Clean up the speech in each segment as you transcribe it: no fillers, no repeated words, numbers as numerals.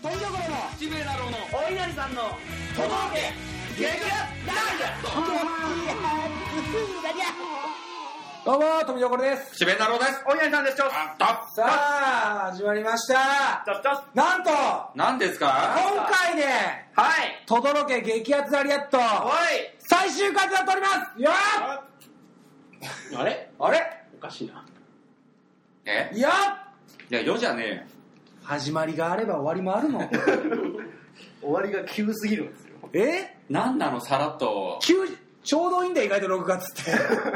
富所のちびえなろうのお稲荷さんのとどけ激アどうも富所ですちびえなろうです。 お稲荷さんです。ちょっさあ始まりましたとなんと何ですか？ 今回ではいとどろけ激アツラリアットおい最終回となっておりますよっあれあれおかしいな。 え？ いやいや、よじゃねえよ。 始まりがあれば終わりもあるの終わりが急すぎるんですよ。 えなんなのさらっと。 ちょうどいいんだよ意外と6月って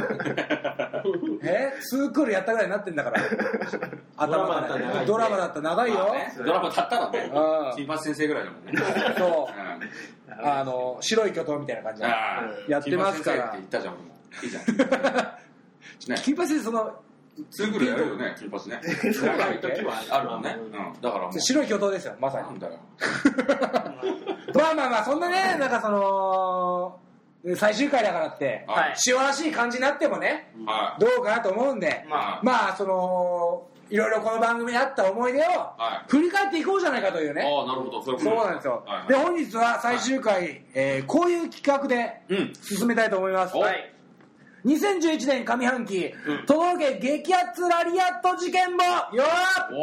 2クールやったぐらいになってんだから頭からドラマだったら長いよ、 まあね、ドラマだったらねうん金八先生ぐらいだもんね。 そう白い巨頭みたいな感じでやってますから金八先生って言ったじゃん。もういいじゃんね。 金八先生その 2クールやるよね、金八ね。長い時はあるもんね。だからもう白い巨頭ですよまさになんだよ。 まあそんなねなんかその最終回だからってはい塩らしい感じになってもねはい。 どうかなと思うんでままあそのいろいろこの番組であった思い出をはい振り返っていこうじゃないかというねああ、なるほど。そういうことそうなんですよはいで本日は最終回こういう企画でうん。 進めたいと思いますおはい 2011年上半期都道府県激アツラリアット事件簿よー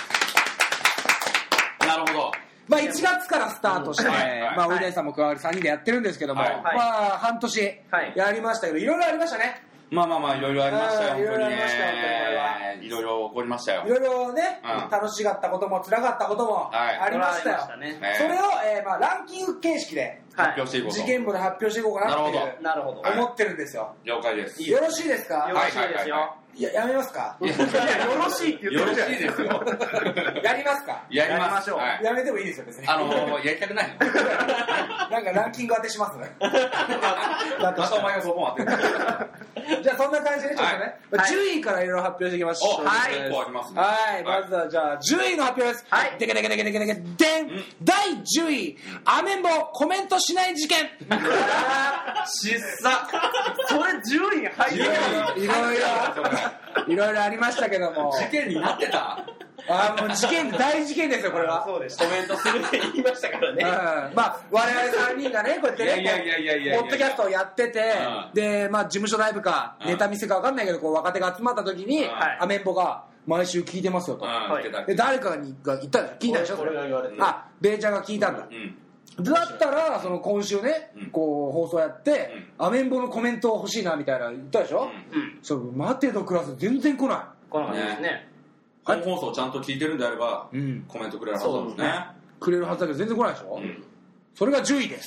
おなるほど。 まあ1月からスタートしてはいはいまあお稲荷さんも加わり3人でやってるんですけどもはいまあ半年はいやりましたけどいろいろありましたねまあ、いろいろありましたよ、 うん本当にね。 いろいろありましたよ本当にこれはいろいろ起こりましたよい。ろいろねうん楽しかったことも辛かったこともはいありましたよねねそれをまあランキング形式で発表していこうと。 事件簿で発表していこうかなっていうなるほどはい思ってるんですよ了解です。 よろしいですかよろしいですよ。 いややめますかいやよろしいって言よろってるじゃないしいですよ。 やりますかやりま。 やりますしょうはいやめてもいいですよ別にやりたくないのなんかランキング当てしますねまたお前がそこ当てる。 じゃあそんな感じでちょっとね、 はい 10位からいろいろ発表していきましょう。 はい。結構ありますね。 はい、まずはじゃあ10位の発表です。 はいでけでけでけでけでけでん、第10位、アメンボコメントしない事件。 失さ。 それ10位に入ってる。 いろいろありましたけども。 事件になってた？ もう事件、大事件ですよ、これは。 そうです。コメントするって言いましたからね。 まあ、我々3人がね、こうやってね、 いやポッドキャストをやってて、で、まあ、事務所ライブか、ネタ見せか分かんないけど、こう、若手が集まった時に、アメンボが、毎週聞いてますよと。で、誰かが言ったんです聞いたでしょ俺が言われた。 ベイちゃんが聞いたんだ。だったら、その今週ね、こう、放送やって、アメンボのコメント欲しいな、みたいな言ったでしょそう、待てどクラス全然来ない。 この感じですね。 本放送ちゃんと聞いてるんであれば、コメントくれるはずなんですね。 くれるはずだけど全然来ないでしょそれが10位です。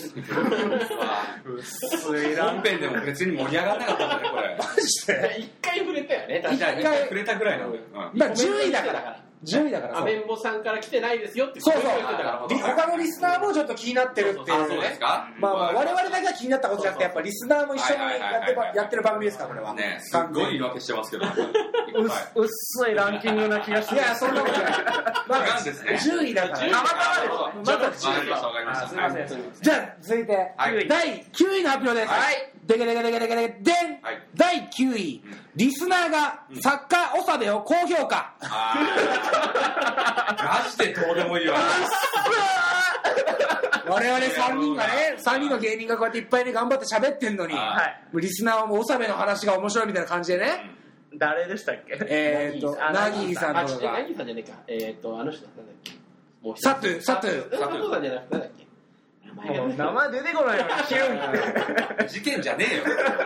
本編でも別に盛り上がらなかったんだね、これ。 マジで一回触れたよね。 一回触れたぐらいなんだよ。 だから10位だから。10位だからアメンボさんから来てないですよってそうそう言ってたから。 他のリスナーもちょっと気になってるっていうあ、そうでねすか？ まあ我々だけが気になったことじゃなくてやっぱリスナーも一緒にやってる番組ですからこれはね、すっごい言い訳してますけど。 薄いランキングな気がしていやそんなことないま違うんですね 10位だからたまたまです。 まだわかりました。 すいません。 じゃあ続いてはい第9位の発表ですでけでけでけでけでけでん第9位リスナーが作家長部を高評価マジでどうでもいいわ。 我々3人がね3人の芸人がこうやっていっぱいね頑張って喋ってんのにリスナーはもう長部の話が面白いみたいな感じでね誰でしたっけ？ ナギーさんとかがナギーさんじゃねえか。あの人なんだっけ？ サトゥ佐藤さんじゃなくてなんだっけ？名前出てこないよ。 事件じゃねえよ。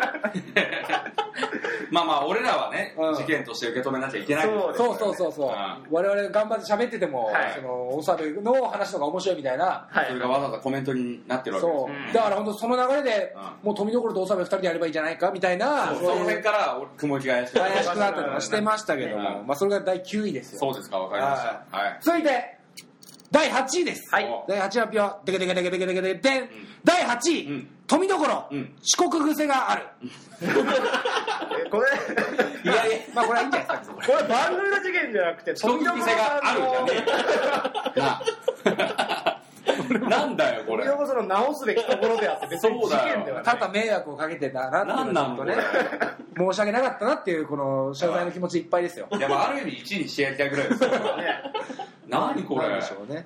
まあ俺らはね、事件として受け止めなきゃいけない。 そう我々が頑張って喋っててもその長部の話とか面白いみたいなそれがわざわざコメントになってるわけですそうだから本当その流れでもう富所と長部2人でやればいいんじゃないかみたいなその辺から雲行きが怪しくなったりとかしてましたけどもまあそれが第9位ですよそうですか、わかりました。 続いて第8位です。 はい。 第8位発表。でけでけでけでけでけでけでん。第8位。富所。遅刻癖がある。 これ、 いやまあこれはいいんじゃないですか。 これ番組の事件じゃなくて、 遅刻癖があるじゃねえ。なんだよこれ。 富所の直すべきところであって、別に事件ではない。 ただ迷惑をかけてたなっていうのとね。申し訳なかったなっていうこの謝罪の気持ちいっぱいですよ。 いやある意味1位にしてやりたいぐらいですよ。何これ。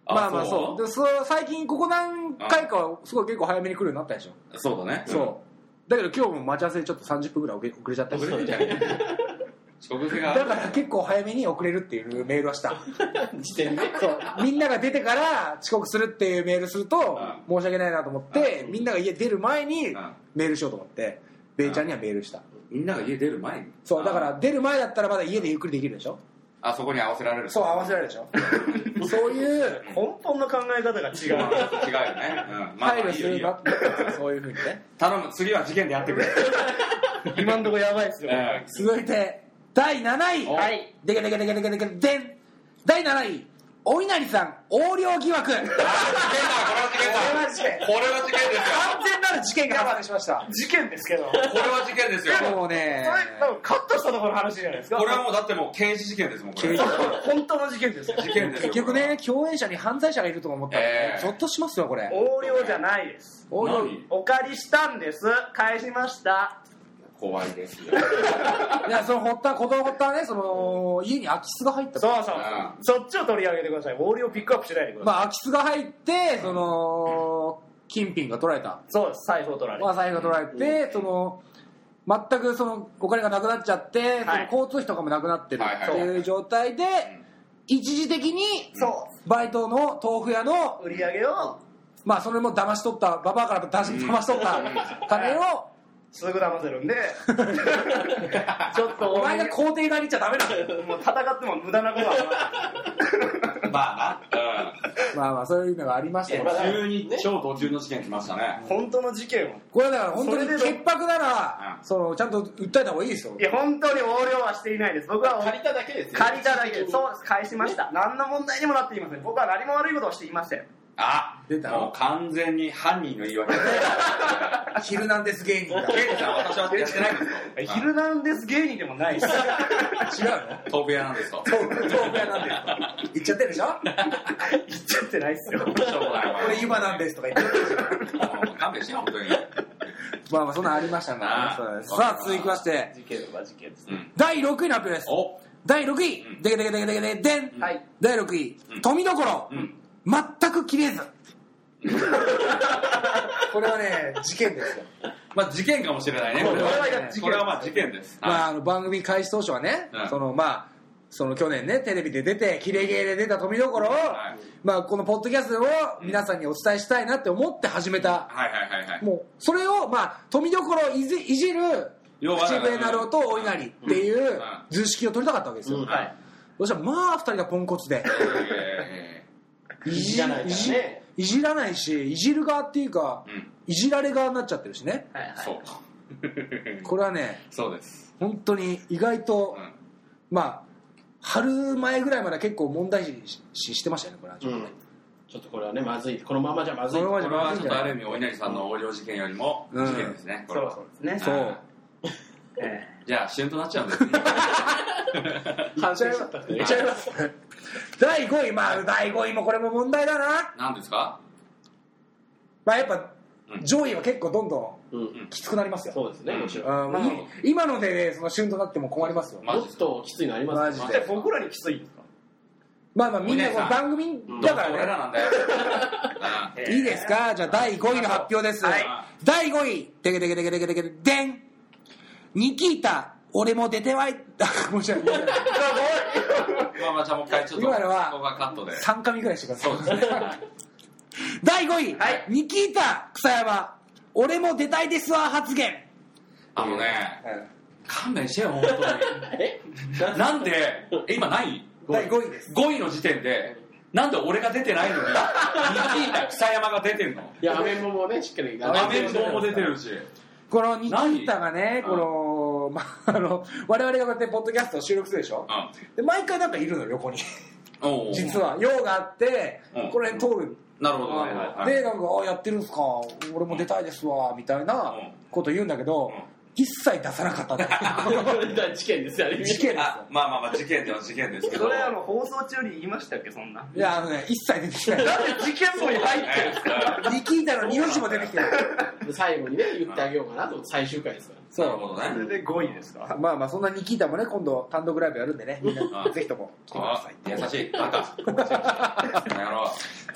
まあまあそう。で最近ここ何回かはすごい結構早めに来るようになったでしょ。 そうだね。 そう。だけど今日も待ち合わせでちょっと30分ぐらい遅れちゃったりして。だから結構早めに遅れるっていうメールはした。 時点で。 そう。みんなが出てから遅刻するっていうメールすると申し訳ないなと思って、みんなが家出る前にメールしようと思って、ベイちゃんにはメールした。 みんなが家出る前に。 そう。だから出る前だったらまだ家でゆっくりできるでしょ。 そこに合わせられる。 そう、合わせられるでしょ。そういう根本の考え方が違う。 違うよね。 配慮するなって、そういうふうにね。 頼む、次は事件でやってくれ。 今んとこやばいっすよ。 続いて、第7位。はい。でけでん。第7位。お稲荷さん、横領疑惑。これは事件。これは事件ですよ。完全なる事件が発生しました。 事件ですけど。 これは事件ですよ。 もうね。 それ、カットしたところの話じゃないですか。 これはもうだってもう刑事事件ですもん、これ。 本当の事件ですよ。 事件ですよ。 結局ね、共演者に犯罪者がいると思ったら、ゾッとしますよ、これ。 横領じゃないです。 横領。 お借りしたんです。返しました。 怖いですよ。 いや、そのことの発端はね、家に空き巣が入った。 そう。そっちを取り上げてください。横領をピックアップしないでください。 空き巣が入って、金品が取られた。 そうです。財布を取られた。 財布が取られて、全くお金がなくなっちゃって、交通費とかもなくなってるっていう状態で、一時的に、バイトの豆腐屋の売り上げを、 それも騙し取った、ババアから騙し取った金を、 すぐ騙せるんでちょっとお前が肯定側に言っちゃダメなんだよ。 もう戦っても無駄なことはまあそういうのがありましたけど、 急に超途中の事件来ましたね。 本当の事件をこれだから本当に潔白ならちゃんと訴えた方がいいですよ。 いや本当に横領はしていないです。僕は借りただけですよ。 借りただけです。そう返しました。何の問題にもなっていません。僕は何も悪いことをしていません。 出たもう完全に犯人の言い訳ヒルナンデス芸人だ。 芸人さん私はやってないんですよ。 ヒルナンデス芸人でもないです。 違うの？ 豆腐屋なんですか？ 豆腐屋なんですか？言っちゃってるでしょ？ 言っちゃってないっすよ。これ今なんですとか言ってるでしょ？ 勘弁して本当に。 まあそんなありましたね。さあ続きまして、 事件は事件ですね。 第6位の発表です。第6位、でん。第6位、富所。全く切れず。これはね、事件ですよ。 事件かもしれないね。これは事件です。 番組開始当初はね、去年ね、テレビで出て、キレゲーで出た富所を、このポッドキャストを皆さんにお伝えしたいなって思って始めた。もう、それを、富所をいじる、口笛なろうとお稲荷っていう図式を取りたかったわけですよ。そしたら、2人がポンコツで。いじらないし、いじる側っていうか、いじられ側になっちゃってるしね。 そう。 これはね、 そうです。 本当に意外と、春前ぐらいまで結構問題視してましたよね、これはちょっとね。 ちょっとこれはね、まずい。このままじゃまずい。 これはちょっとある意味、お稲荷さんの横領事件よりも事件ですね。 そうですね。 そう。 じゃあ、旬となっちゃうんですね。 反省しちゃったってね。 第5位、第5位もこれも問題だな。 何ですか？ やっぱ、上位は結構どんどんきつくなりますよ。 そうですね、もちろん。 今ので旬となっても困りますよ。 もっときついのありますね。僕らにきついんですか？ みんな番組だからね。 俺らなんだよ。 いいですか？じゃあ第5位の発表です。第5位、でん。ニキータ、俺も出てはい。もちろん。 じゃあもう一回ちょっと。 今のは、 カットで。 3噛みぐらいしてください。 そうですね。 第5位、ニキータ、草山、俺も出たいですわ、発言。 勘弁してよ、本当に。なんで、今何位？ 第5位です。 5位の時点で、なんで俺が出てないのに、ニキータ、草山が出てんの？ いや、アメンボもね、しっかり。 アメンボも出てるし。 このニキータがね、我々がこうやってポッドキャストを収録するでしょ。で、毎回なんかいるのよ、横に。実は、用があって、これ通る。 なるほど。 で、やってるんすか、俺も出たいですわ、みたいなこと言うんだけど、一切出さなかったんだよ。 事件ですよね。 事件ですよ。 事件では事件ですけど。 それ放送中に言いましたっけ、そんな。 いや、一切出てきない。 なんで事件簿に入ってるんですか？ ニキータの名字も出てきてない。 最後にね、言ってあげようかなと、最終回ですから。 そう。 なるほどね。 それで5位ですか？ そんなニキータもね、今度単独ライブやるんでね、みんなぜひとも来てください。 優しい。バカ。やろう。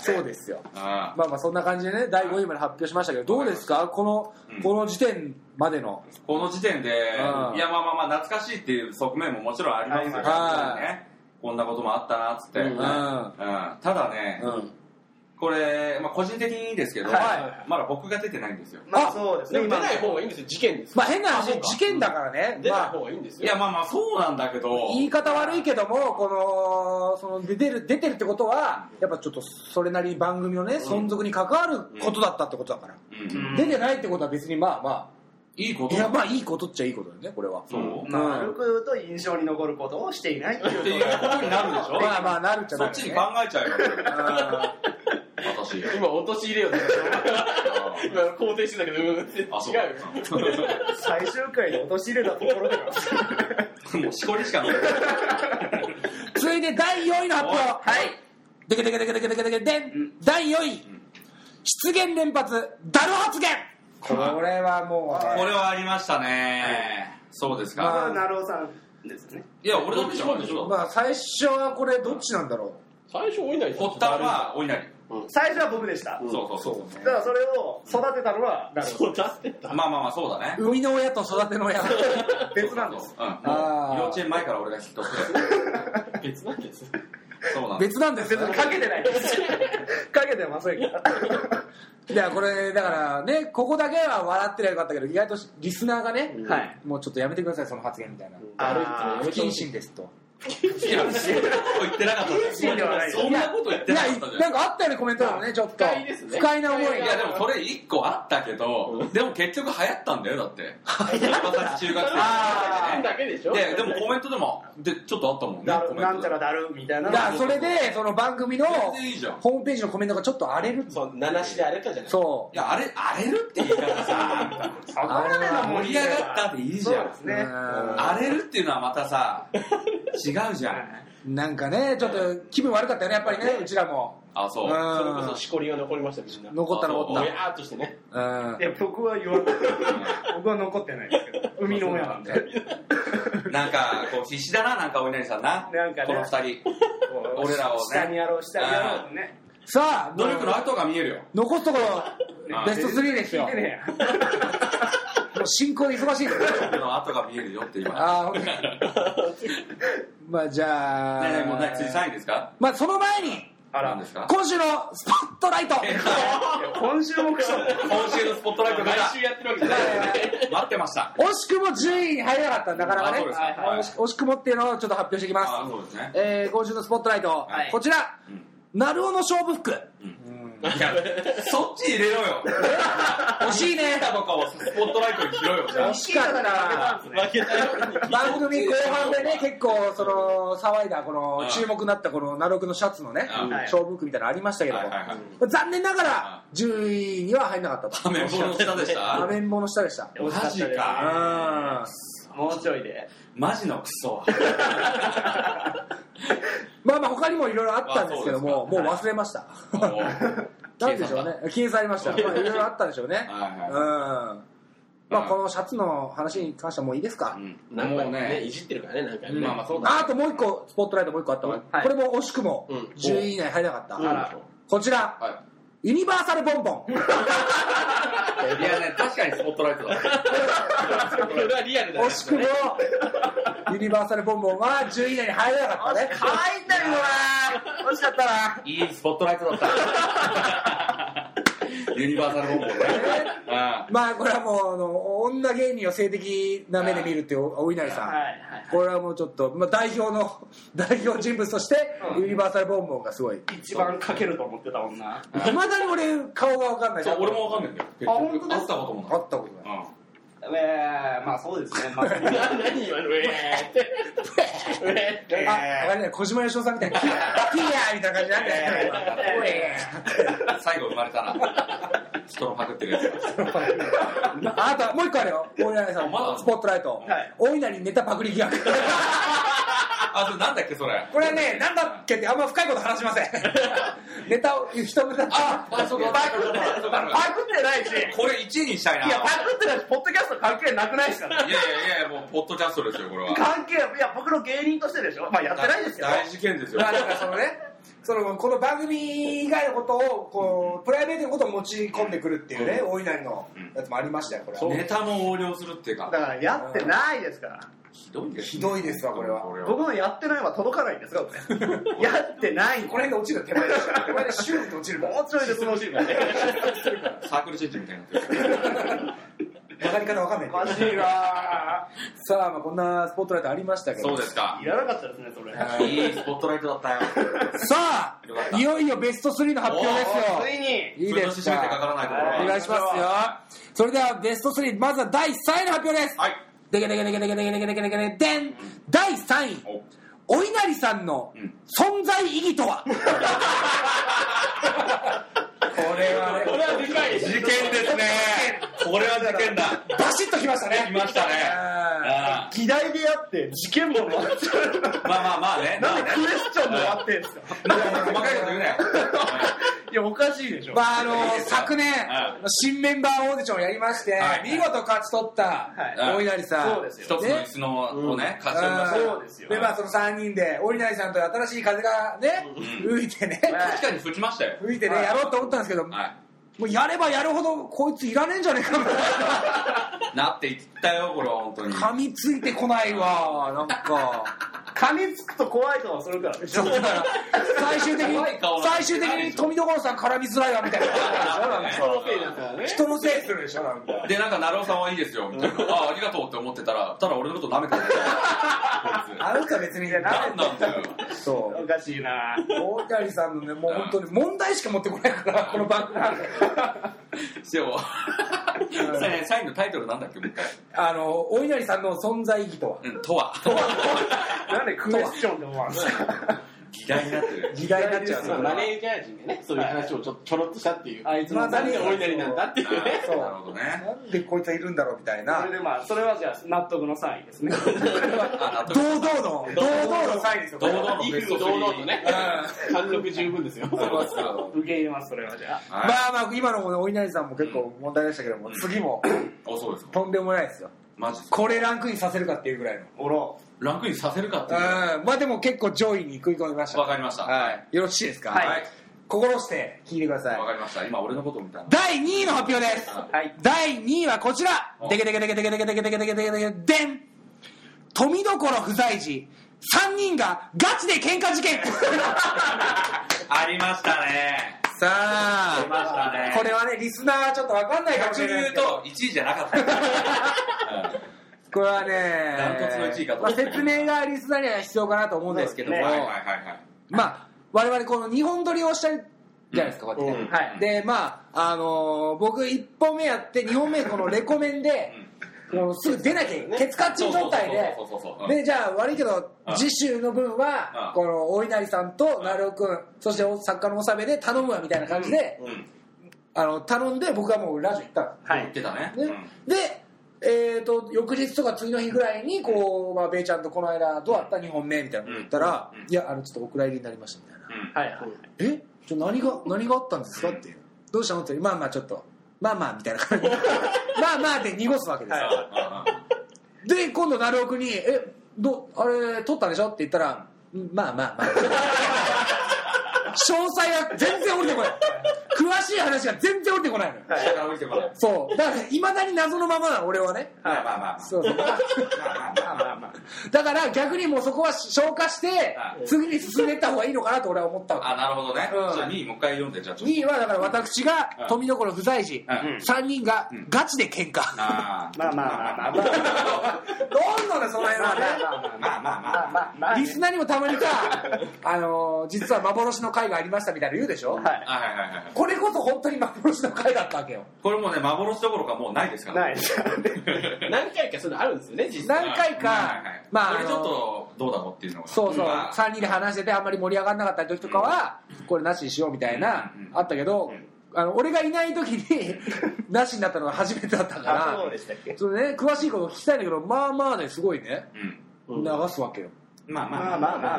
そうですよ。まあそんな感じでね、第5位まで発表しましたけど、どうですかこの時点までの。 この時点で、いやまあ懐かしいっていう側面ももちろんありますよね。こんなこともあったなっつって。ただね、これ、個人的にですけど、まだ僕が出てないんですよ。 そうですね。 出ない方がいいんですよ、事件です。 変な話、事件だからね。 出ない方がいいんですよ。 いや、そうなんだけど。 言い方悪いけども、出てるってことは、やっぱちょっとそれなりに番組のね、存続に関わることだったってことだから。出てないってことは別にいいこと？ いや、いいことっちゃいいことだよね、これは。 そう。 歩くと印象に残ることをしていないっていうことになるでしょ？ なるっちゃなる。 そっちに考えちゃうよ。私。 今、陥れようと今、肯定してたけど、違うよ。 最終回で陥れたところでもうしこりしかない。 続いて第4位の発表。はい。でけ第4位。失言連発、ダル発言。これはもう、 これはありましたね。そうですか。 なるおさんですね。 いや、俺どっちもでしょ。 最初はこれどっちなんだろう。 最初お稲荷。 発端はお稲荷。 最初は僕でした。 そうだからそれを育てたのは誰？ 育てた。 そうだね。 生みの親と育ての親。 別なんです。 幼稚園前から俺が引き取って。 別なんです。 そうなんです。 別なんです。 別にかけてないです。かけてませんけど。 いやこれだからね、ここだけは笑ってりゃよかったけど、意外とリスナーがね、もうちょっとやめてくださいその発言みたいな。不謹慎ですと。 いや、言ってなかった。 そんなこと言ってなかったじゃん。 なんかあったよねコメントでもね、ちょっと不快な思いが。 いやでもそれ1個あったけど、でも結局流行ったんだよだって。中学生だけでしょ。 でもコメントでもちょっとあったもんね。 なんちゃらだるみたいな。 それでその番組のホームページのコメントがちょっと荒れる。 そう、7しで荒れたじゃない。 そう。 いや荒れるって言い方さ、盛り上がったでいいじゃん。荒れるっていうのはまたさ違うじゃん。 なんかね、ちょっと気分悪かったよね、やっぱりね、うちらも。 あ、そう。 それこそしこりが残りました、みんな。 残った。 ぼやーっとしてね。 いや、僕は言わない。僕は残ってないですけど。生みの親なんで。 なんか、必死だな、なんかお稲荷さんな。 なんかね。 この二人。俺らをね。 下にやろうとね。 さあ、 努力の後が見えるよ。 残すところ、ベスト3ですよ。もう進行で忙しいですよ。 努力の後が見えるよって今。 じゃあ。 もう次3位ですか？ その前に、 何ですか？ 今週のスポットライト。 今週もクソ。 今週のスポットライト毎週やってるわけじゃない。 待ってました。 惜しくも10位に入らなかった、なかなかね。惜しくもっていうのをちょっと発表していきます。今週のスポットライト、こちら、なるおの勝負服。 いや、そっち入れろよ。 惜しいね。 とかをスポットライトにしろよ。 惜しかったな。 負けたよ。 番組後半でね、結構騒いだ注目になったこのなるおくのシャツのね、勝負服みたいなのありましたけども、残念ながら10位には入んなかったと。 アメンボの下でした。 アメンボの下でした。 マジか。 もうちょいで。 マジのクソ。 他にもいろいろあったんですけども、もう忘れました。なんでしょうね。消え去りました。いろいろあったんでしょうね。このシャツの話に関してはもういいですか？ もうね、いじってるからね、なんかね。 あともう一個、スポットライトもう一個あったわ。これも惜しくも10位以内入らなかった。こちら、ユニバーサルボンボン。 いやね、確かにスポットライトだ。 これはリアルだね。 惜しくもユニバーサルボンボンは10位以内に入らなかったね。 入んだけどな。惜しかったな。 いいスポットライトだった。ユニバーサルボンボンね。 これはもう女芸人を性的な目で見るっていうお稲荷さん。これはもうちょっと代表人物としてユニバーサルボンボンがすごい。 一番かけると思ってた女。 いまだに俺顔が分かんない。 俺も分かんないんだよ。 本当ですか？ 会ったこともない。 会ったことない。 そうですね。 何今の小島よしおさんみたいなキーヤーみたいな感じなんだよ。 最後生まれたな。ストローパクってるやつ。 あともう一個あるよ。お稲荷さんスポットライト。お稲荷ネタパクリ疑惑。 それなんだっけそれ。 これはね、なんだっけってあんま深いこと話しません。ネタを人ネタ。 パクってないし。 これ1位にしたいな。 いや、パクってないし、ポッドキャスト関係なくないですから。 いや、もうポッドキャストですよこれは。 関係、僕の芸人としてでしょ。やってないですけど。 大事件ですよ。 なんかそのね。 この番組以外のことをこうプライベートのことを持ち込んでくるっていうね、大いなりのやつもありましたよ、これは。 ネタも横領するっていうか。 だからやってないですから。 ひどいですね。 ひどいですわ、これは。 僕のやってないは届かないんですか、これ。やってない。 これで落ちる手前でした。手前でシューって落ちるから。 もうちょいでそのシーンがね。 サークルチェンジみたいになってる。 曲がり方わかんない。 おかしいわ。 さあ、こんなスポットライトありましたけど。 そうですか。 いらなかったですね、それ。 いいスポットライトだったよ。 さあ、いよいよベスト3の発表ですよ。 ついに。 いいですか。 かからないところ。 お願いしますよ。それではベスト3、まずは第3位の発表です。 はい。 でけでけでけでけでけでけでけでけででん。第3位。お稲荷さんの存在意義とは。これはね。 これはでかい。 事件ですね。これは事件だ。 バシッときましたね。 来ましたね。 議題であって事件も終わっちゃう。 まあね。 なんでクエスチョンで終わってんですか。 細かいこと言うね。 いや、おかしいでしょ。 昨年、新メンバーオーディションをやりまして、見事勝ち取ったお稲荷さん。 そうですよ。 一つの椅子のをね、勝ち取りました。 そうですよ。 で、その3人で、お稲荷さんと新しい風がね、吹いてね。 確かに吹きましたよ。 吹いてね、やろうと思ったんですけど、もうやればやるほどこいついらねえんじゃねえかみたいなって言ったよ、これは本当に。 噛みついてこないわ、なんか。 噛みつくと怖い顔するからでしょ。 最終的に富所さん絡みづらいわみたいな。 人のせいだからね。 人のせいするでしょ、なんか。 で、成尾さんはいいですよ、みたいな。ありがとうって思ってたら、ただ俺のこと舐めてる。 あの人は別に何なんだよ。 そう。 おかしいな。 大谷さんのね、もう本当に問題しか持ってこないから、この番組。 でも、サインのタイトルなんだっけ、もう一回。 お稲荷さんの存在意義とは。 とは。 なんでクエスチョンで終わるんですか。 議題になってる。 議題になっちゃう。 マネージャー陣がね、そういう話をちょろっとしたっていう。 あいつのなんでお稲荷なんだっていうね。 そう。 なるほどね。 なんでこいつはいるんだろうみたいな。 それでそれはじゃあ納得の3位ですね。 堂々の3位ですよ。 堂々の威風堂々とね。貫禄十分ですよ。 受け入れます、それはじゃあ。 まあ今のお稲荷さんも結構問題でしたけども、次もとんでもないですよ。 マジこれランクインさせるかっていうぐらいの。 ランクインさせるかっていう。 まあでも結構上位に食い込みました。 わかりました。 はい。よろしいですか。 はい。 心して聞いてください。 わかりました。今俺のことみたいな。 第2位の発表です。 はい。 第2位はこちら。でけでけでけでけでけでけでけでけでけでけでん。富所不在時、3人がガチで喧嘩事件。 ありましたね。 さあ、これはね、リスナーはちょっとわかんないかもしれないですけど。 逆に言うと1位じゃなかった。 これはね、 ダントツの1位かと。 説明がリスナーには必要かなと思うんですけども、まあ、我々この2本撮りをしたいじゃないですか、こうやって。はい。で、まあ、僕1本目やって2本目このレコメンで、すぐ出なきゃケツカッチン状態で、で、じゃあ悪いけど次週の分はこの大稲荷さんと成尾くん、そして作家のおさべで頼むわみたいな感じで頼んで、僕はもうラジオ行ったの。 はい、行ってたね。 で、翌日とか次の日ぐらいにベイちゃんとこの間どうだった2本目みたいなこと言ったら、いやちょっとお蔵入りになりましたみたいな。何があったんですかっていう。どうしたのって、まあちょっとまあみたいな感じでまあって濁すわけですよ。で今度成尾くんにあれ撮ったでしょって言ったら、まあ詳細は全然降りてこない。詳しい話が全然降りてこないの。そう。だからいまだに謎のままなの、俺はね。まあ。そう。だから逆にもうそこは消化して次に進んでいった方がいいのかなと俺は思ったわけ。 あ、なるほどね。じゃあ2位もう一回読んで、じゃあ 2位はだから私が富所不在時、3人がガチで喧嘩。 まあ。どんどんね、その辺はね。 まあ。リスナーにもたまにさ、実は幻の回がありましたみたいな言うでしょ。はい。これこそ本当に幻の回だったわけよ。 これもね、幻どころかもうないですから。 ないですからね。 何回かそういうのあるんですよね、実際。 何回か、 まあ、これちょっとどうだろうっていうのが。 そう、3人で話しててあんまり盛り上がらなかった時とかは、これなしにしようみたいな、あったけど、俺がいない時になしになったのが初めてだったから、 そうでしたっけ。 それね、詳しいこと聞きたいんだけど、まあね、すごいね、流すわけよ。 まあ。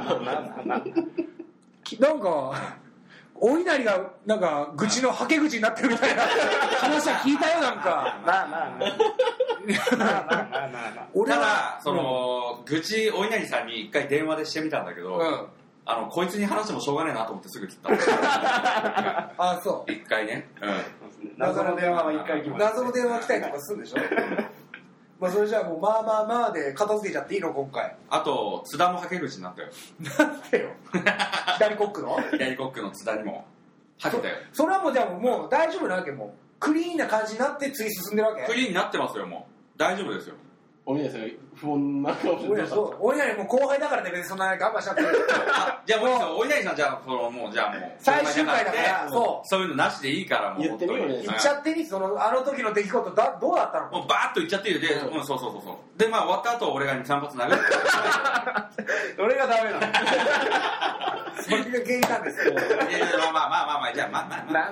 なんか、お稲荷がなんか愚痴のはけ口になってるみたいな話は聞いたよ、なんか。 まあ。 俺は愚痴お稲荷さんに一回電話でしてみたんだけど、 こいつに話してもしょうがねえなと思ってすぐ切ったあ、そう一回ね、 謎の電話は一回来ます。 謎の電話来たりとかするんでしょまあそれじゃあもうまあまあまあで片付けちゃっていいの今回。 あと津田もはけ口になったよ。 なんでよ左コックの左コックの津田にもはけたよ。 それはもうじゃあもう大丈夫なわけ？もうクリーンな感じになって次進んでるわけ？ クリーンになってますよ。もう大丈夫ですよ。 おみやさん不穏な顔してました。 お稲荷もう後輩だからね、別にそんな我慢しちゃってる。 じゃあもうお稲荷さん、じゃあもう最終回だからそういうのなしでいいからもう言ってみようね。 言っちゃってみ、あの時の出来事どうだったの？ もうバーッと言っちゃっていいよ。で、そうで、まあ終わった後俺が2、3発殴る。 俺がダメなの。 それが原因なんですよ。 まあじゃあま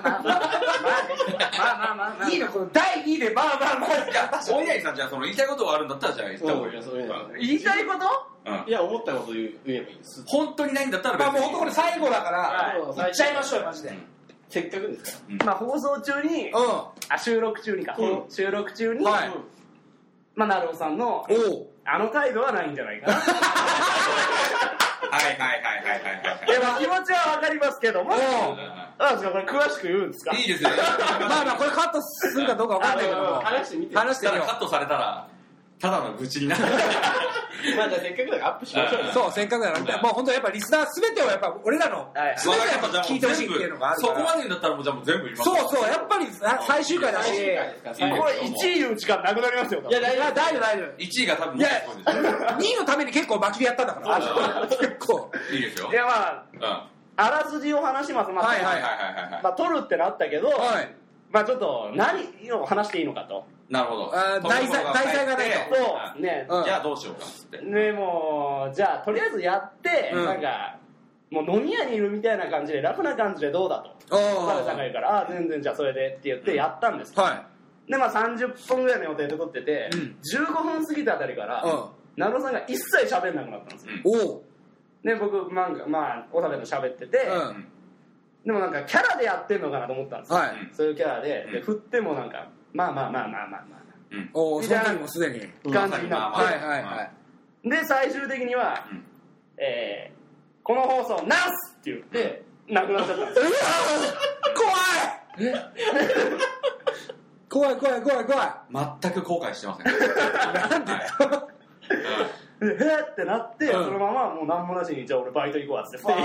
あいいの、この第2でまあじゃあお稲荷さん、じゃあその言いたいことがあるんだったらじゃあ言った方がいい。 言いたいこと？ いや、思ったこと言えばいいです。 本当にないんだったらまあもう本当これ最後だから言っちゃいましょうよマジで。 せっかくですから。まあ放送中に、収録中にか。収録中に、まあなるおさんのあの態度はないんじゃないかな。 はい。 気持ちはわかりますけども、なんですかこれ詳しく言うんですか？ いいですね。 まあこれカットするかどうかわかんないけども、 話してみて。 ただカットされたらただの愚痴になる。 まあじゃあせっかくだからアップしましょう。 そう、せっかくだからもう本当やっぱリスナー全てをやっぱ俺らの全てを聞いてほしいっていうのがあるから。 そこまで言うんだったらもうじゃあもう全部言います。 そうやっぱり最終回だし、これ1位言う時間なくなりますよ。 いや大丈夫。 1位が多分もう 2位のために結構巻きでやったんだから。結構いいですよ。 いやまああらすじを話します。まあ撮るってなったけど、まあちょっと何を話していいのかと。 なるほど。 題材がないと。 そうね。 じゃあどうしようかっつって。 ね、もうじゃあとりあえずやってなんかもう飲み屋にいるみたいな感じで楽な感じでどうだと。岡部さんが言うから全然じゃあそれでって言ってやったんです。でまあ30分ぐらいの予定で撮ってて15分過ぎたあたりから成尾さんが一切喋んなくなったんですよ。で僕まあ岡部と喋ってて。でもなんかキャラでやってんのかなと思ったんですよ。そういうキャラで振ってもなんかまあその時もすでに感じになってで最終的にはこの放送ナスって言ってなくなっちゃったんですよ。 怖い全く後悔してません。 なんでへーってなってそのままもう何もなしにじゃあ俺バイト行こうっつって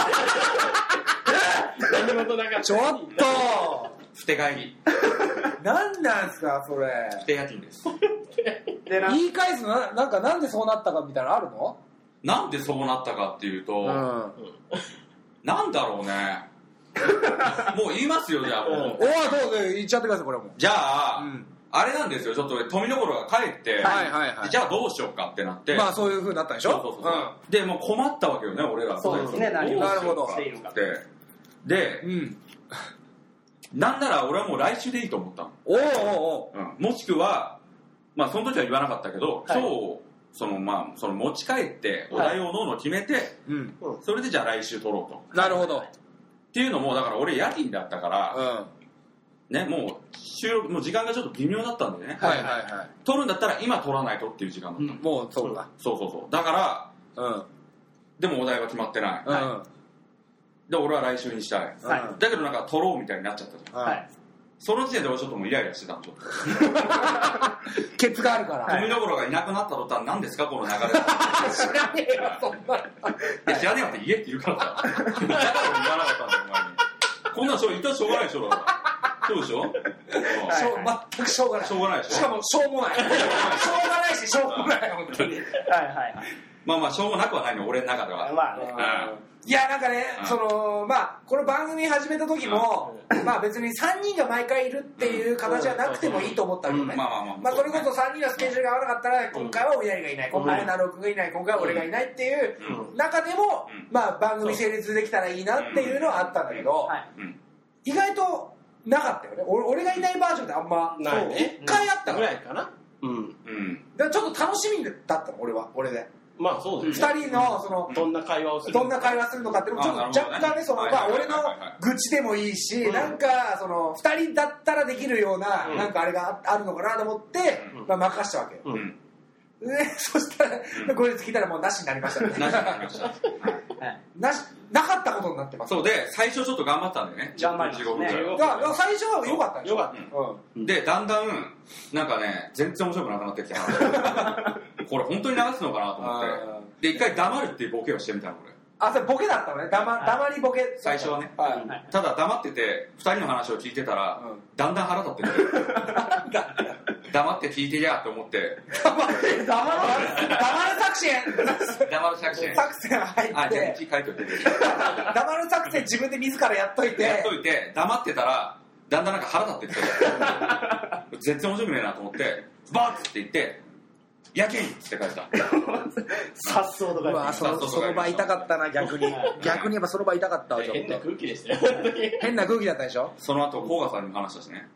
ちょっとふて帰り。 何なんすかそれ。 ふて夜勤です。 言い返すのなんでそうなったかみたいなのあるの？ なんでそうなったかっていうと、なんだろうね。もう言いますよじゃあ。 どうぞ言っちゃってくださいこれも。 じゃああれなんですよ。ちょっと富所が帰ってじゃあどうしようかってなって。 まあそういう風になったでしょ。 そうでもう困ったわけよね俺ら。 そうですね。何をしていいのかって。 で、なんなら俺はもう来週でいいと思ったの。もしくは、まあその時は言わなかったけど、今日その持ち帰ってお題をどんどん決めて、それでじゃあ来週撮ろうと。 なるほど。 っていうのもだから俺夜勤だったから、ねもう収録もう時間がちょっと微妙だったんでね。撮るんだったら今撮らないとっていう時間だった。 もうそうだ。 そうだから、でもお題は決まってない。で俺は来週にしたい、だけどなんか撮ろうみたいになっちゃったじゃん、その時点で俺ちょっともうイライラしてたのちょっとケツがあるから富所がいなくなった途端何ですかこの流れ知らねえよそんな知らねえよって言えって言うからさだから俺言わなかったんだよお前にこんなん言ったらしょうがないでしょだからそうでしょ全くしょうがないしかもしょうもないしょうがないししょうもない本当にまあしょうもなくはないの俺の中ではいやなんかね、まあこの番組始めた時も、まあ別に3人が毎回いるっていう形じゃなくてもいいと思ったけどね。まあそれこそ3人がスケジュールが合わなかったら今回はおやりがいない、今回はなるおくんがいない、今回は俺がいないっていう中でも、まあ番組成立できたらいいなっていうのはあったんだけど、意外となかったよね。俺がいないバージョンってあんま1回あったぐらいかな。 だからちょっと楽しみだったの俺で。 まあそうですね。 2人のどんな会話をするのかっていうのもちょっと若干ね俺の愚痴でもいいし、なんか2人だったらできるようななんかあれがあるのかなと思って任したわけよ。 そしたら後日聞いたらもうなしになりましたね。 なしになりました。 なかったことになってます。 そうで、最初ちょっと頑張ったんだよね。 頑張りましたね。 最初は良かったんですよ。 で、だんだん、なんかね、全然面白くなくなってきた。これ本当に流すのかなと思って。で、一回黙るっていうボケをしてみたの、これ。 あ、それボケだったのね。黙りボケ。 最初はね。ただ黙ってて、二人の話を聞いてたら、だんだん腹立ってくる。黙って聞いてりゃって思って。 黙る作戦入って。 あ、じゃあ日記書いといて。 黙る作戦自分で自らやっといて、 黙ってたら、だんだんなんか腹立ってきて、全然面白くねえなと思って、バーッって言って、やけんって書いた。 さっそうとか言って。 その場痛かったな、逆に。逆にやっぱその場痛かったわ、ちょっと。 変な空気でしたよ。 変な空気だったでしょ。 その後、甲賀さんにも話したしね。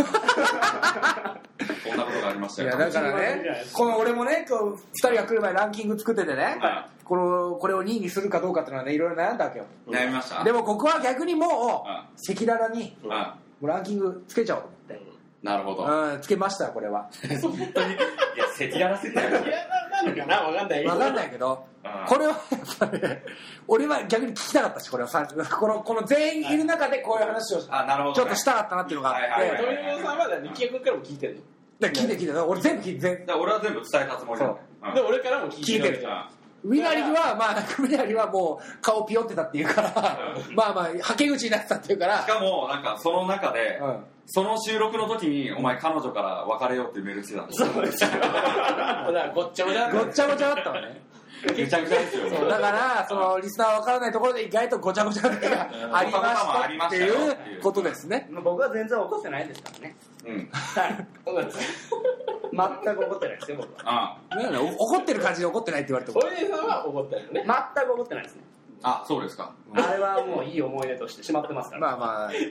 こんなことがありましたよ。 いや、だからね、この俺もね、2人が来る前ランキング作っててね、これを2位にするかどうかっていうのはね、いろいろ悩んだわけよ。 悩みました。 でもここは逆にもう、赤裸々に、もうランキングつけちゃおうと思って。 なるほど。 つけましたよ、これは。 本当に。いや、赤裸々せてる。 なのかなわかんないけど、これは、俺は逆に聞きたかったし、これはこの全員いる中でこういう話をちょっとしたかったなっていうのがあって。 鳥野さんは日記君からも聞いてるの？ 聞いてる。俺全部聞いてる。 俺は全部伝えたつもりだね。 で、俺からも聞いてる。 ウィナリはもう顔ピヨってたっていうからまあはけ口になってたっていうから、 しかもなんかその中で、その収録の時にお前彼女から別れようっていうメールしてたんですよ。 そうですよ。ごっちゃごちゃだったわね。 めちゃくちゃですよ。 だからそのリスナー分からないところで意外とごちゃごちゃがありましたっていうことですね。 僕は全然怒ってないですからね。はい。全く怒ってないですよ、僕は。 怒ってる感じで怒ってないって言われても。 鳥野さんは怒ってるよね。 全く怒ってないですね。 あ、そうですか。 あれはもういい思い出としてしまってますから。 まあ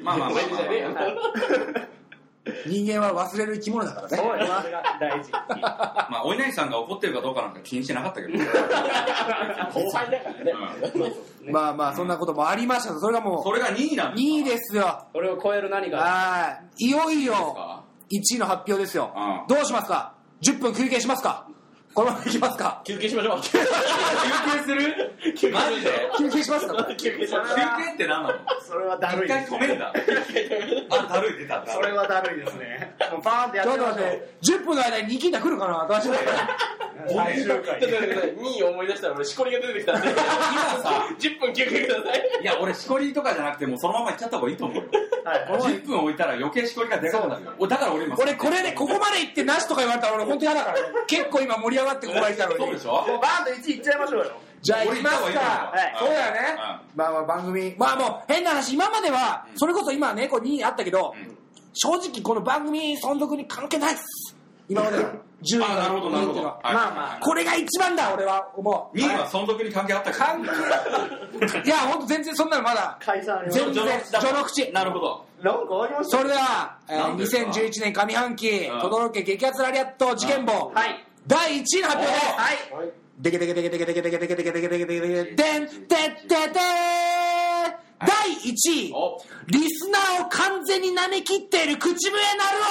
人間は忘れる生き物だからね。 そうよ、それが大事。 まあお稲荷さんが怒ってるかどうかなんか気にしてなかったけど。 後輩だからね。 まあそんなこともありました。それがもうそれが2位なんですか。 2位ですよ。 それを超える何が。 いよいよ1位の発表ですよ。どうしますか。10分休憩しますか。このまま行きますか。 休憩しましょう。 休憩する？マジで？ 休憩しますか。 休憩って何なの？ それはだるい。 一回止めるんだ。あ、だるい出た。 それはだるいですね。もうバーンってやってみましょう。10分の間に2金田来るかな。大丈夫？ 最終回。 2位思い出したら俺しこりが出てきたんで。今さ、10分休憩ください。 いや、俺しこりとかじゃなくてもうそのまま行っちゃった方がいいと思うよ。10分置いたら余計しこりがでかくなるよ。だから俺今。 俺これでここまで行ってなしとか言われたら俺本当嫌だからね。結構今盛り上がってここまで来たのに。 そうでしょ。 もうバーンと1位いっちゃいましょうよ。 じゃあ行きますか。そうだよね。まあ番組。まあもう変な話、今までは、それこそ今ね、こう2位あったけど、正直この番組存続に関係ないです。今までの10位なるほどなるほど。 まあこれが一番だ俺は思う。 2位は存続に関係あったか。 関係。いや本当全然そんなのまだ。 解散あります。 全然序の口。 なるほど。 なんかありました。 それでは2011年上半期轟け激アツラリアット事件簿第1位の発表です。はい。でけでけでけでけでけでけでけでけでけでけでけでけでんてってて第1位リスナーを完全に舐めきっている口笛なる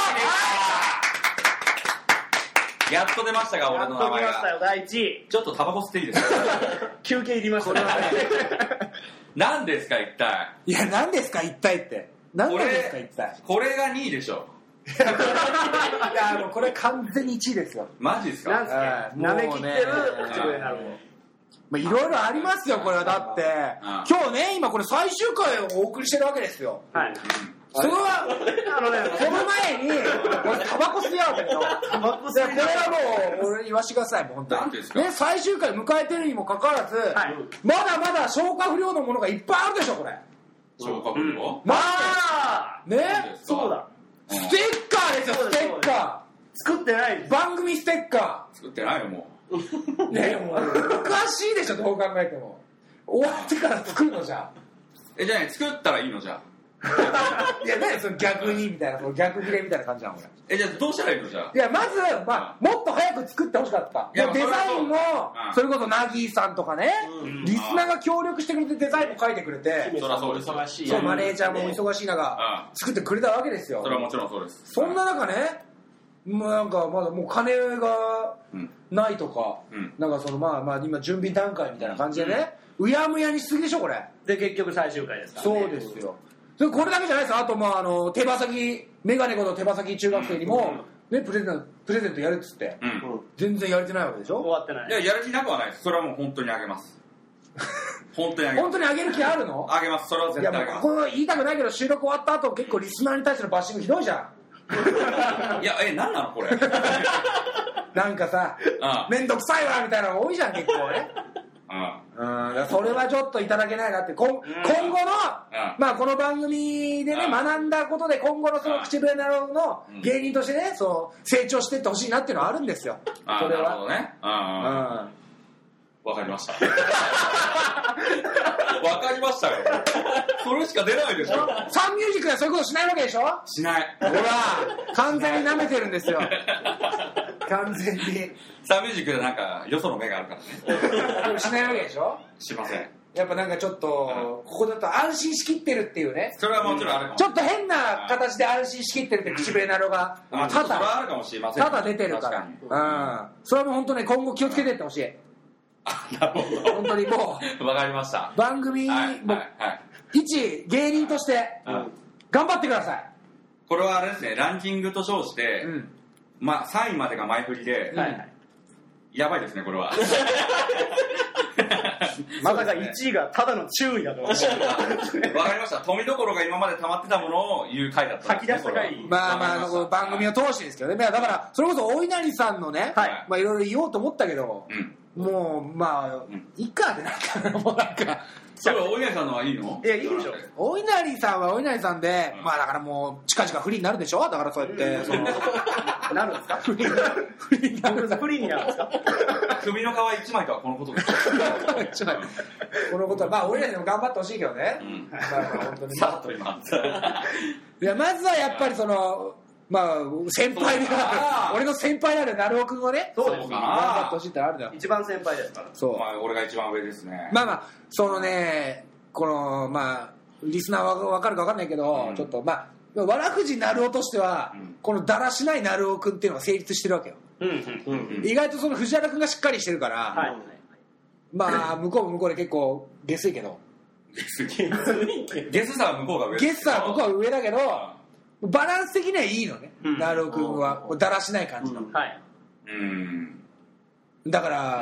わ。やっと出ましたが俺の名前が。 やっと出ましたよ第1位。 ちょっとタバコ吸っていいですか。 休憩いりましたね。 何ですか一体。 いや何ですか一体って何ですか一体。 これが2位でしょ。 いやもうこれ完全に1位ですよ。 マジですか。 なんすか。舐めきってる口笛なるわ。 まあいろいろありますよこれは。だって今日ね今これ最終回をお送りしてるわけですよ。 はい。 それはこの前に俺タバコ吸いやがったけど、タバコ吸いこれはもう俺言わしてくださいもう本当に。ね最終回迎えてるにもかかわらず、まだまだ消化不良のものがいっぱいあるでしょこれ。 消化不良？ まあねそうだ。 ステッカーですよステッカー。作ってない。 番組ステッカー。作ってないよもう。 ねもうおかしいでしょどう考えても。終わってから作るのじゃ。 じゃあね作ったらいいのじゃ。 いや何その逆にみたいなその逆切れみたいな感じなのこれ。 じゃあどうしたらいいのじゃあ。 いやまずもっと早く作ってほしかった。デザインもそれこそナギーさんとかねリスナーが協力してくれてデザインも書いてくれて、 そりゃそうです。忙しい。 そうマネージャーも忙しい中作ってくれたわけですよ。 それはもちろんそうです。 そんな中ねもうなんかまだもう金がないとか、なんかそのまあ今準備段階みたいな感じでね、うやむやにしすぎでしょこれ。 で結局最終回ですからね。 そうですよ。これだけじゃないですよ。あと手羽先メガネこと手羽先中学生にもねプレゼントやるっつって、全然やれてないわけでしょ。 終わってない。 いややる気なくはないです。それはもう本当にあげます。本当にあげる気あるの？ あげます。それは絶対あげます。 これ言いたくないけど収録終わった後結構リスナーに対してのバッシングひどいじゃん。 いや何なのこれ。 なんかさ、めんどくさいわみたいなの多いじゃん結構ね。それはちょっといただけないなって。今後のまあこの番組でね学んだことで今後のその口笛なろうの芸人としてね成長していってほしいなっていうのはあるんですよ。それは。 なるほどね。わかりました。わかりましたよ。それしか出ないでしょ。 サンミュージックではそういうことしないわけでしょ。 しない。 ほら完全に舐めてるんですよ。完全に。 サンミュージックでなんかよその目があるからね。 しないわけでしょ。 しません。 やっぱなんかちょっとここだと安心しきってるっていうね。 それはもちろんあるかも。 ちょっと変な形で安心しきってるって口笛なろがただ出てるから。それはもう本当に今後気をつけていってほしい。 なるほど。 本当にもうわかりました。 番組も一芸人として頑張ってください。 これはあれですね、ランキングと称してまあ3位までが前振りでやばいですねこれは。 まさか1位がただの注意だと思って。 わかりました。富所が今まで溜まってたものを言う回だったんですね。 吐き出した回。 まあ番組を通してですけどね。だからそれこそお稲荷さんのね、まあいろいろ言おうと思ったけど。もうまあいいかってなんかもうなんかそれお稲荷さんのはいいの？ いやいいでしょ。 お稲荷さんはお稲荷さんでまあだからもう近々フリーになるでしょ。だからそうやってなるんですか？フリーになるんですか？ 首の皮一枚とはこのことです。 このことはまあお稲荷さんも頑張ってほしいけどね。 本当にさっと今。 いやまずはやっぱりまあ先輩で俺の先輩である成尾くんをね、 そうです頑張ってほしいってあるんだよ。 一番先輩ですから。 そう。 まあ俺が一番上ですね。 まあこのまあリスナーは分かるか分かんないけど、ちょっとまあわらふじ成尾としてはこのだらしない成尾くんっていうのが成立してるわけよ。意外とその藤原くんがしっかりしてるから、まあ向こうも向こうで結構ゲスいけど。 ゲスさは向こうが上。 ゲスさは向こうは上だけど。バランス的にはいいのね、成尾くんはだらしない感じの。だから、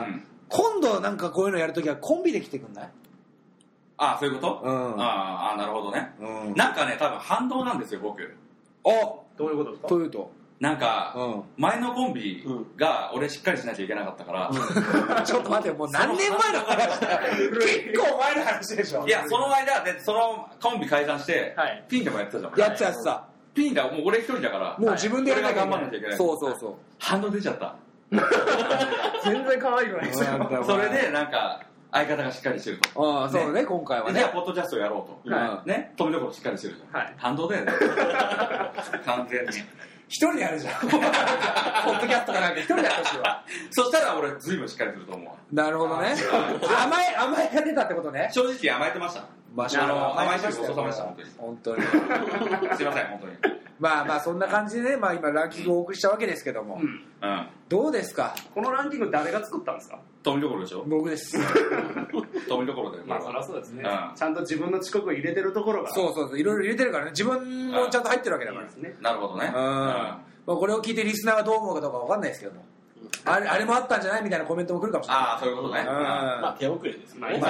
今度なんかこういうのやるときはコンビで来てくんない？ ああそういうこと？ああなるほどね。なんかね多分反動なんですよ僕。 どういうことですか？ というとなんか前のコンビが俺しっかりしなきゃいけなかったからちょっと待ってよもう何年前の話だよ。結構前の話でしょ。 いやその間でそのコンビ解散してピンでもやってたじゃん。 やってたピンだもう俺一人だからもう自分でやらなきゃ頑張んなきゃいけない。 そう反動出ちゃった。 全然可愛くないですよ。 それでなんか相方がしっかりしてると。 そうね今回はね。 じゃあポッドキャストをやろうと。ね富所しっかりしてるじゃん。反動だよね。完全に。 一人でやるじゃん。ポッドキャストかなんか一人でやってほしいわ。 そしたら俺随分しっかりすると思う。 なるほどね。甘えが出たってことね。 正直甘えてました。甘えてるごちそうさまでした本当に。 すいません本当に。 まあそんな感じでね、まあ今ランキングをお送りしたわけですけども、どうですか？ このランキング誰が作ったんですか？ 富所でしょ？ 僕です。 富所で。まあそりゃそうですね。ちゃんと自分の遅刻を入れてるところが。 そういろいろ入れてるからね。自分もちゃんと入ってるわけだから。 なるほどね。 まあこれを聞いてリスナーがどう思うかどうかわかんないですけども。あれもあったんじゃないみたいなコメントも来るかもしれない。 ああそういうことね。 まあ手遅れですね。 さ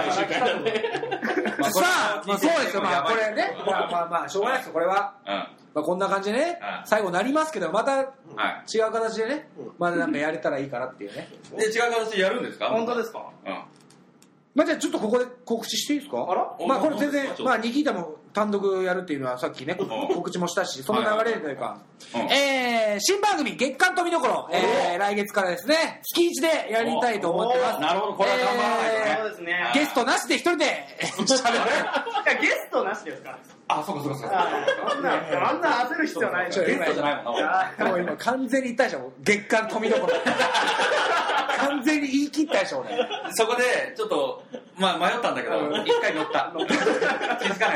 あそうですよ。まあこれねまあしょうがないですよこれは。まあこんな感じでね最後なりますけどまた違う形でねまだなんかやれたらいいかなっていうね。 で違う形でやるんですか？ 本当ですか？ まあじゃあちょっとここで告知していいですか？まあこれ全然まあニキータも単独やるっていうのはさっきね告知もしたしその流れというか新番組月刊富所来月からですね月1でやりたいと思ってます。 なるほどこれは頑張らないとね。 そうですね。 ゲストなしで一人で喋る。 ゲストなしですか？ あそうか。 あんな焦る必要ない。 ゲストじゃないもんな。 もう今完全に言ったでしょ月刊富所。完全に言い切ったでしょ俺。 そこでちょっとまあ迷ったんだけど一回乗った。気づかないふりした。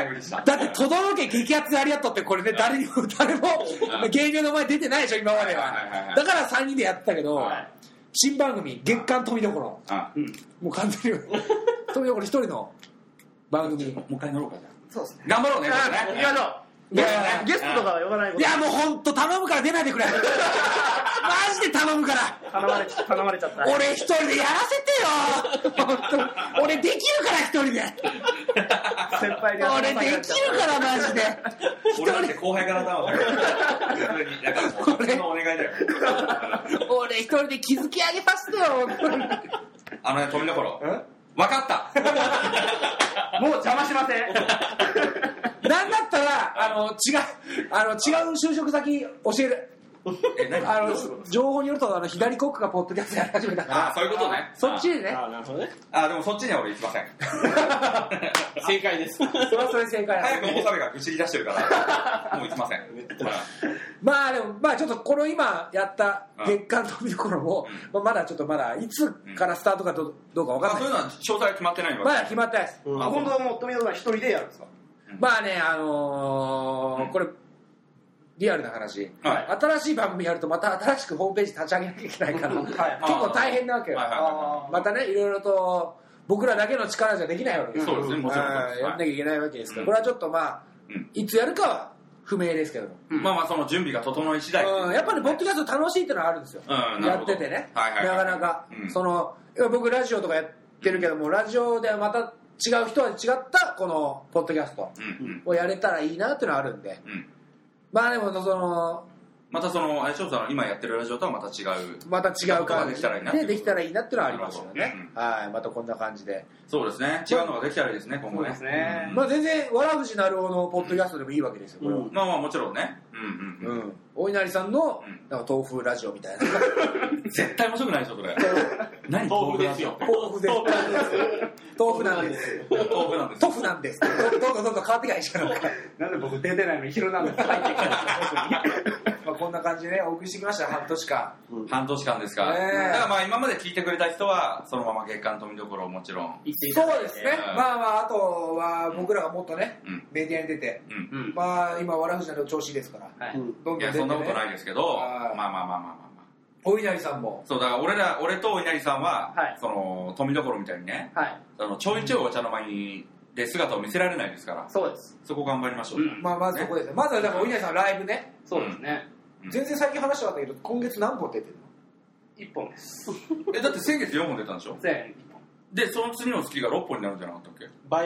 だって都道府県激アツありやっとってこれね誰も芸人の前出てないでしょ今までは。だから3人でやってたけど、新番組月刊富所、もう完全に富所一人の番組。 もう一回乗ろうかじゃあ。 そうですね。 頑張ろうね。 行きましょう。ゲストとかは呼ばないこと。 いやもう本当頼むから出ないでくれ。マジで頼むから。 頼まれちゃった。 俺一人でやらせてよ。本当俺できるから一人で。 先輩に俺できるからマジで。 俺だって後輩からだわ。俺のお願いだよ。 俺一人で築き上げさせてよ。 富所。分かった。 もう邪魔しません。 なんだったら違う就職先教える。情報によると左コックがポッドキャストやり始めたから。 そういうことね。 そっちでね。 なるほどね。 でもそっちには俺行きません。 正解です。それはそれ正解。 早くも岡部がぐしり出してるからもう行きません。 まあでもちょっとこの今やった月間富所もまだいつからスタートかどうか分かんない。 そういうのは詳細決まってないの。 まだ決まってないです。 本当はもう富所さん一人でやるんですか。 まあねこれリアルな話、新しい番組やるとまた新しくホームページ立ち上げなきゃいけないから、結構大変なわけよ。またねいろいろと僕らだけの力じゃできないわけです。 そうですね、もちろんやんなきゃいけないわけですから、これはちょっといつやるかは不明ですけども、 その準備が整い次第、 やっぱりポッドキャスト楽しいっていうのはあるんですよ、やっててね、なかなか僕ラジオとかやってるけども、ラジオではまた違う人は違ったこのポッドキャストをやれたらいいなっていうのはあるんで、まあでもまたあれ翔さん今やってるラジオとはまた違う感じでできたらいいなっていうのはありますよね。 はい、 またこんな感じで。 そうですね。違うのができたらいいですね、今後ね。 全然わらふじなるおのポッドキャストでもいいわけですよ。 まあもちろんね。 お稲荷さんの豆腐ラジオみたいな。 絶対面白くないでしょそれ。何豆腐ですよ。 豆腐です。豆腐なんです。豆腐なんです。どんどん変わってないしかない。 なんで僕出てないのにヒロなんです入ってきた。 こんな感じでねお送りしてきました半年間。 半年間ですか。だから今まで聞いてくれた人はそのまま月刊富所をもちろん。 そうですね。あとは僕らがもっとねメディアに出て、今わらふじの調子ですから。 いやそんなことないですけど、 お稲荷さんも。 そうだから俺とお稲荷さんはその富所みたいにね、ちょいちょいお茶の間にで姿を見せられないですから。 そうです。 そこ頑張りましょう。 まずそこですね。まずはだからお稲荷さんライブね。 そうですね。 全然最近話してなかったけど今月何本出てるの？1本です。 だって先月4本出たんでしょ？ 1本。 でその次の月が6本になるんじゃなかったっけ？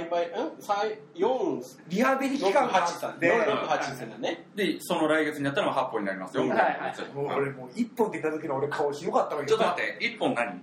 4 リハビリ期間があったんで 8戦だね。 でその来月になったら8本になりますよ。 俺もう1本って言った時の俺顔ひどかったわけ。 ちょっと待って1本何？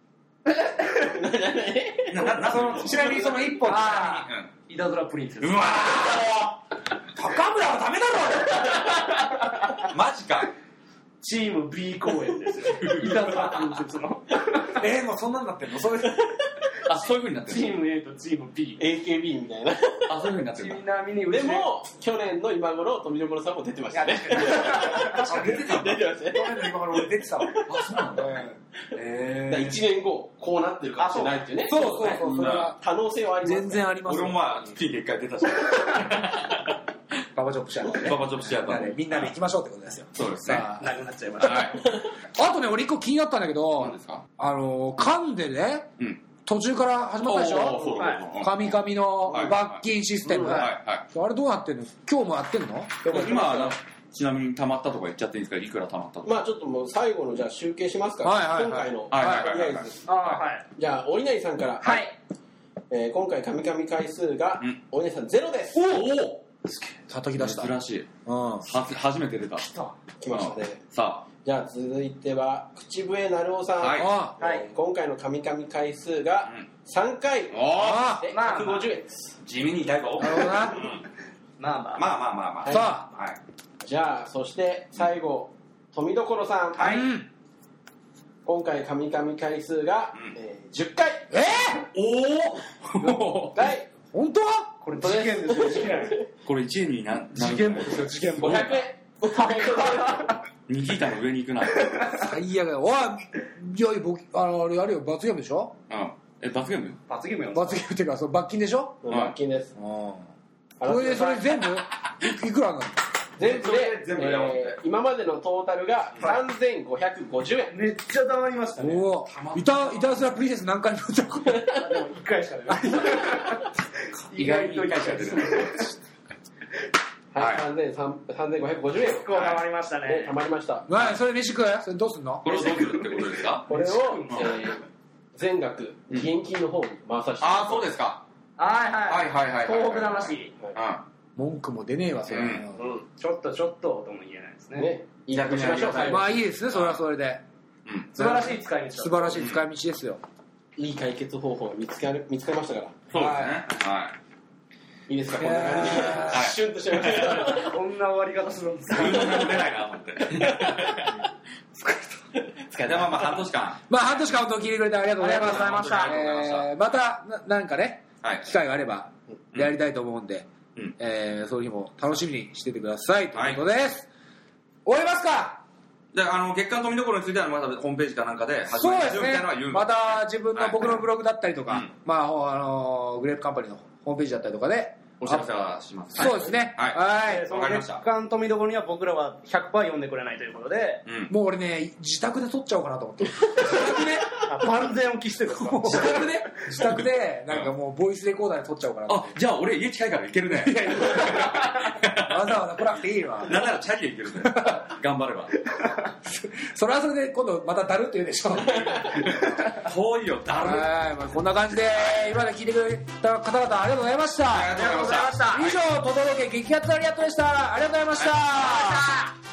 ちなみにその1本イタズラプリンセス。 うわ高村はダメだろマジか。 チーム B 公演ですよ。イタズラプリンセスの。 もうそんなんなってんの？そういう風になってる。 チーム A とチーム B。AKB みたいな。 そういう風になってる。 ちなみにでも去年の今頃富所さんも出てましたね。 確かに出てた。出てましたね。去年の今頃俺出てたわ。 そうなんだ。 1年後こうなってるかもしれないっていうね。 そうそれは可能性はあります。 全然あります。 俺もP で1回出たし。 ババチョップシアター。みんなで行きましょうってことですよ。 そうですね。 なくなっちゃいました。 あとね俺1個気になったんだけど、 何ですか？ カンでね。途中から始まったでしょ。神々の罰金システム。あれどうなってんの？今日もやってんの？ 今ちなみに溜まったとか言っちゃっていいんですか？いくら溜まったとか。 ちょっともう最後のじゃあ集計しますから。今回のお稲荷です。じゃあお稲荷さんから。今回神々回数がお稲荷さん0です。 叩き出した。 珍しい。初めて出た。 来ましたね。 さあ。 じゃあ続いては口笛なるおさん。今回の神々回数が3回で150円です。 地味に痛いぞ。 なるほどな。 まあ。 さあ。じゃあそして最後富所さん。今回神々回数が10回。本当は？これ事件ですよ。事件。 これ1円になる。 事件簿ですよ。事件簿。 500円。 ニキータの上に行くな。 最悪だ。おい、あれあるよ、罰ゲームでしょ？ 罰ゲーム？ 罰ゲームっていうか、罰金でしょ？ 罰金です。 これでそれ全部いくらなの？ 全部で今までのトータルが3550円。 めっちゃたまりましたね。 おいたずらプリンセス何回も言っちゃう。 でも1回しか出ない。 意外と1回しか出ない。 はい、3550円。 結構たまりましたね。 たまりました。 それ飯食う？それどうすんの？ これをどうするってことですか？ これを全額現金の方に回させて。 ああ、そうですか。 はい。東北魂。 文句も出ねえわ、それ。 ちょっととも言えないですね。 いい約しましょう。 まあいいですね、それはそれで。 素晴らしい使い道。 素晴らしい使い道ですよ。 いい解決方法が見つかりましたから。 そうですね。はい。 いいですか、こんな感じで。シュンとしました。 こんな終わり方するんですか。 出ないなと思って。疲れた。まあ半年間。 半年間本当に聞いてくれてありがとうございました。またなんかね、機会があればやりたいと思うんで、その日も楽しみにしててくださいということです。終わりますか？ で、月間富所についてはまたホームページかなんかで始まりますよみたいなのは言う。また自分の僕のブログだったりとか、グレープカンパニーのホームページだったりとかでお知らせはします。 そうですね。 はい。 その月間富所には僕らは 100% 読んでくれないということで、 もう俺ね、自宅で撮っちゃおうかなと思って。自宅で万全を期してるんですか？ 自宅でなんかもうボイスレコーダーで撮っちゃおうかなと。 あ、じゃあ俺家近いから行けるね。 わざわざ来なくていいわ。 なんならチャリで行けるね。頑張れば。 それはそれで今度まただるって言うでしょ。 遠いよ、だる。 こんな感じで今まで聞いてくれた方々ありがとうございました。 ありがとうございました。 以上、とどろけ激アツありがとうでした。ありがとうございました。